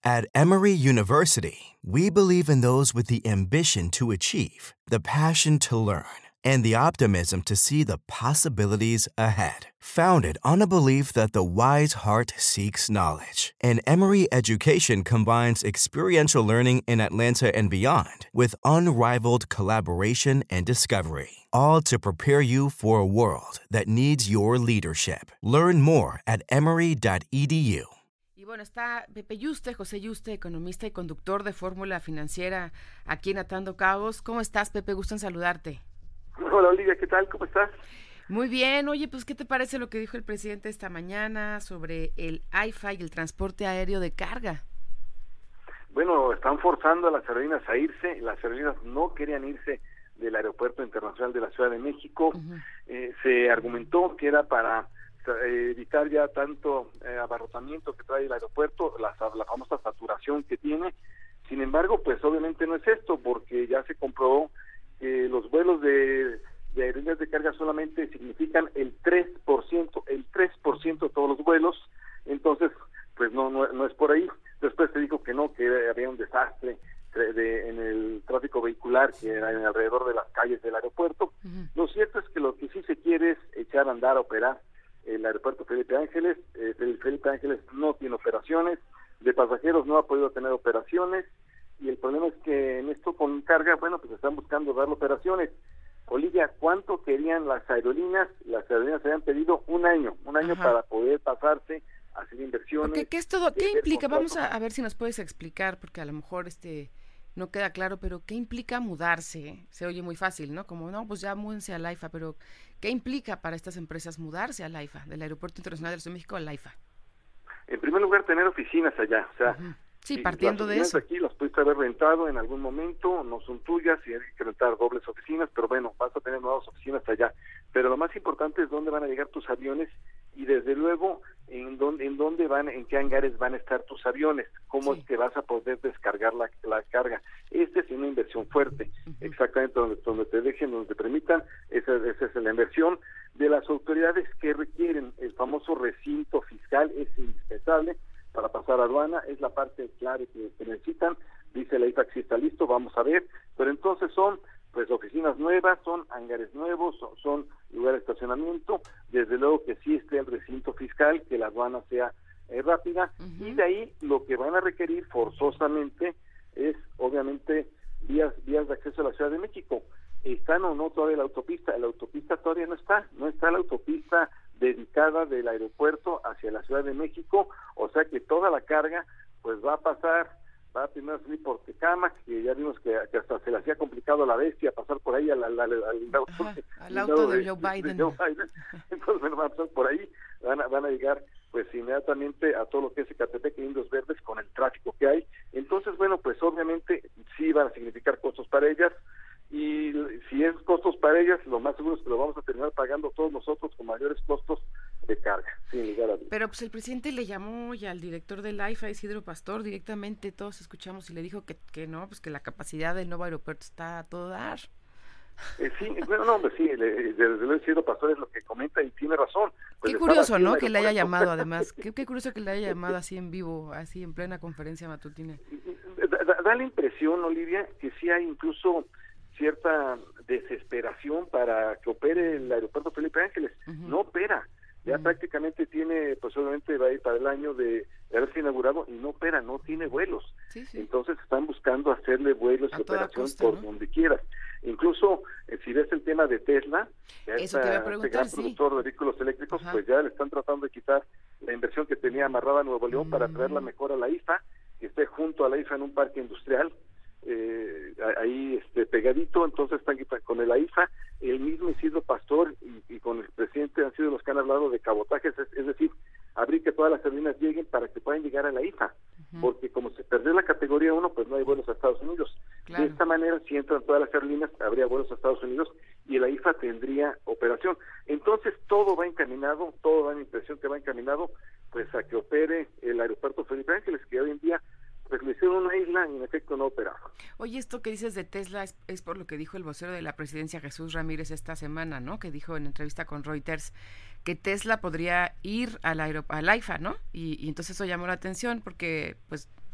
At Emory University, we believe in those with the ambition to achieve, the passion to learn, and the optimism to see the possibilities ahead. Founded on a belief that the wise heart seeks knowledge, and Emory Education combines experiential learning in Atlanta and beyond with unrivaled collaboration and discovery, all to prepare you for a world that needs your leadership. Learn more at emory.edu. Y bueno, está Pepe Yuste, José Yuste, economista y conductor de Fórmula Financiera aquí en Atando Cabos. ¿Cómo estás, Pepe? Gusto en saludarte. Hola, Olivia, ¿qué tal? ¿Cómo estás? Muy bien. Oye, pues, ¿qué te parece lo que dijo el presidente esta mañana sobre el AIFA y el transporte aéreo de carga? Bueno, están forzando a las aerolíneas a irse. Las aerolíneas no querían irse del Aeropuerto Internacional de la Ciudad de México. Se argumentó que era para evitar ya tanto abarrotamiento que trae el aeropuerto, la famosa saturación que tiene. Sin embargo, pues obviamente no es esto, porque ya se comprobó que los vuelos de aerolíneas de carga solamente significan el 3% de todos los vuelos. Entonces, pues no es por ahí. Después se dijo que no, que había un desastre en el tráfico vehicular que era alrededor de las calles del aeropuerto. Lo cierto es que lo que sí se quiere es echar a andar, a operar el aeropuerto Felipe Ángeles. El Felipe Ángeles no tiene operaciones, de pasajeros no ha podido tener operaciones, y el problema es que en esto con carga, bueno, pues están buscando darle operaciones. Olivia, ¿cuánto querían las aerolíneas? Las aerolíneas habían pedido un año para poder pasarse a hacer inversiones. ¿Qué es todo? ¿Qué implica? Vamos a ver si nos puedes explicar, porque a lo mejor no queda claro, pero ¿qué implica mudarse? Se oye muy fácil, ¿no? Como, no, pues ya múdense al AIFA, pero ¿qué implica para estas empresas mudarse al AIFA, del Aeropuerto Internacional de la Ciudad de México al AIFA? En primer lugar, tener oficinas allá, o sea, sí, partiendo de eso. Aquí las pudiste haber rentado en algún momento, no son tuyas y hay que rentar dobles oficinas, pero bueno, vas a tener nuevas oficinas allá. Pero lo más importante es dónde van a llegar tus aviones y desde luego en dónde van, en qué hangares van a estar tus aviones, cómo es que vas a poder descargar la carga. Esta es una inversión fuerte, exactamente donde te dejen, donde te permitan, esa es la inversión de las autoridades que requieren. El famoso recinto fiscal es indispensable para pasar a aduana, es la parte clave que necesitan. Dice la AIFA que sí está listo, vamos a ver, pero entonces son pues oficinas nuevas, son hangares nuevos, son lugares de estacionamiento, desde luego que sí esté el recinto fiscal, que la aduana sea rápida, y de ahí lo que van a requerir forzosamente es obviamente vías de acceso a la Ciudad de México. ¿Están o no todavía la autopista? La autopista todavía no está la autopista dedicada del aeropuerto hacia la Ciudad de México, o sea que toda la carga pues va a primero salir por Tecámac, que ya vimos que hasta se le hacía complicado a la bestia pasar por ahí al auto de Joe Biden. Entonces bueno, van a pasar por ahí, van a llegar pues inmediatamente a todo lo que es Ecatepec y Indios Verdes con el tráfico que hay. Entonces bueno, pues obviamente sí van a significar costos para ellas, y si es costos para ellas, lo más seguro es que lo vamos a terminar pagando todos nosotros con mayores costos de carga, sin lugar a dudas. Pero pues el presidente le llamó ya al director del AIFA, Isidro Pastor, directamente todos escuchamos, y le dijo que no, pues que la capacidad del nuevo aeropuerto está a todo dar. Sí, bueno, no, pues sí, desde luego Isidro Pastor es lo que comenta y tiene razón. Pues qué curioso, ¿no? Que le haya llamado además, qué curioso que le haya llamado así en vivo, así en plena conferencia matutina. Da la impresión, Olivia, que sí hay incluso cierta desesperación para que opere el aeropuerto Felipe Ángeles. No opera, ya prácticamente tiene, pues obviamente va a ir para el año de haberse inaugurado y no opera, no tiene vuelos. Entonces están buscando hacerle vuelos y operación costa, por donde quieras. Incluso si ves el tema de Tesla, este gran productor de vehículos eléctricos, pues ya le están tratando de quitar la inversión que tenía amarrada a Nuevo León para traerla mejor a la IFA, que esté junto a la IFA en un parque industrial, ahí pegadito. Entonces están con el AIFA, el mismo Isidro Pastor y con el presidente han sido los que han hablado de cabotajes, es decir, abrir que todas las aerolíneas lleguen para que puedan llegar a la IFA, porque como se perdió la categoría 1, pues no hay vuelos a Estados Unidos. De esta manera, si entran todas las aerolíneas, habría vuelos a Estados Unidos y la IFA tendría operación. Entonces todo va encaminado, todo da la impresión que va encaminado pues a que opere el aeropuerto Felipe Ángeles, que hoy en día pues le hicieron una isla y en efecto no operaba. Oye, esto que dices de Tesla es por lo que dijo el vocero de la presidencia, Jesús Ramírez, esta semana, ¿no? Que dijo en entrevista con Reuters que Tesla podría ir al AIFA, ¿no? Y entonces eso llamó la atención porque pues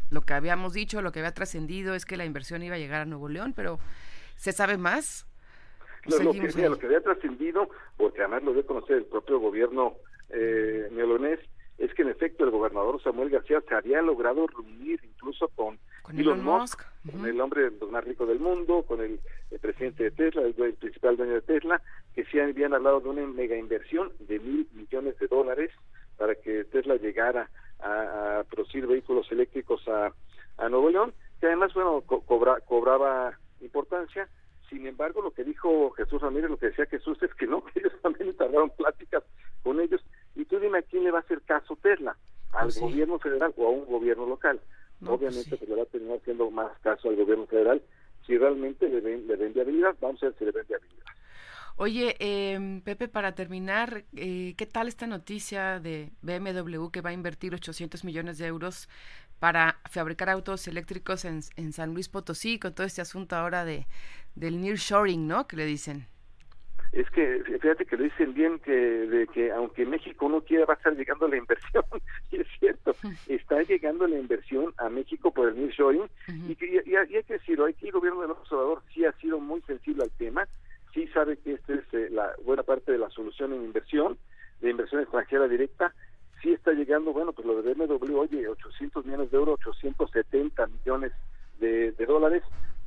Lo que habíamos dicho, lo que había trascendido es que la inversión iba a llegar a Nuevo León, pero ¿se sabe más? Lo que había trascendido, porque además lo dio a conocer el propio gobierno neolonés, es que en efecto el gobernador Samuel García se había logrado reunir incluso con Elon Musk, con el hombre más rico del mundo, con el presidente de Tesla, el principal dueño de Tesla, que sí habían hablado de una mega inversión de $1,000 millones para que Tesla llegara a producir vehículos eléctricos a Nuevo León, que además, bueno, cobraba importancia. Sin embargo, lo que dijo Jesús Ramírez, lo que decía Jesús, es que no, que ellos también tardaron pláticas con ellos. Y tú dime a quién le va a hacer caso Tesla, al gobierno federal o a un gobierno local. No, obviamente pues le va a terminar haciendo más caso al gobierno federal. Si realmente le ven viabilidad, vamos a ver si le ven viabilidad. Oye, Pepe, para terminar, ¿qué tal esta noticia de BMW que va a invertir 800 millones de euros para fabricar autos eléctricos en San Luis Potosí, con todo este asunto ahora del nearshoring, ¿no? Que le dicen. Es que fíjate que lo dicen bien, que aunque México no quiera, va a estar llegando la inversión, y es cierto, está llegando la inversión a México por el nearshoring, y hay que decirlo, aquí el gobierno de López Obrador sí ha sido muy sensible al tema, sí sabe que esta es la buena parte de la solución en inversión, de inversión extranjera directa. Sí está llegando, bueno, pues lo de BMW, oye, 800 millones de euros, 870 millones de dólares,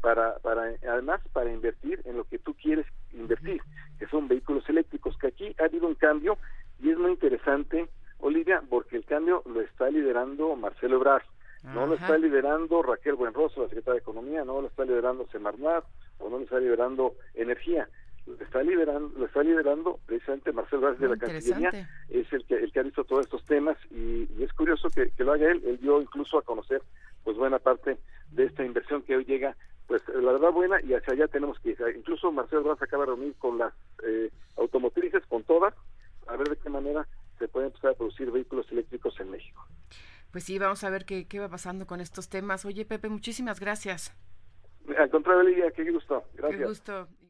además para invertir en lo que tú quieres invertir, que son vehículos eléctricos, que aquí ha habido un cambio, y es muy interesante, Olivia, porque el cambio lo está liderando Marcelo Ebrard, no lo está liderando Raquel Buenrostro, la secretaria de Economía, no lo está liderando Semarnat, o no lo está liderando Energía. Lo está liderando precisamente Marcelo Ebrard de la Cancillería, es el que ha visto todos estos temas, y es curioso que lo haga él dio incluso a conocer pues buena parte de esta inversión que hoy llega, pues la verdad buena, y hacia allá tenemos que ir. Incluso Marcelo Ebrard se acaba de reunir con las automotrices, con todas, a ver de qué manera se pueden empezar a producir vehículos eléctricos en México. Pues sí, vamos a ver qué va pasando con estos temas. Oye, Pepe, muchísimas gracias. Al contrario, Lidia, qué gusto. Gracias. Qué gusto.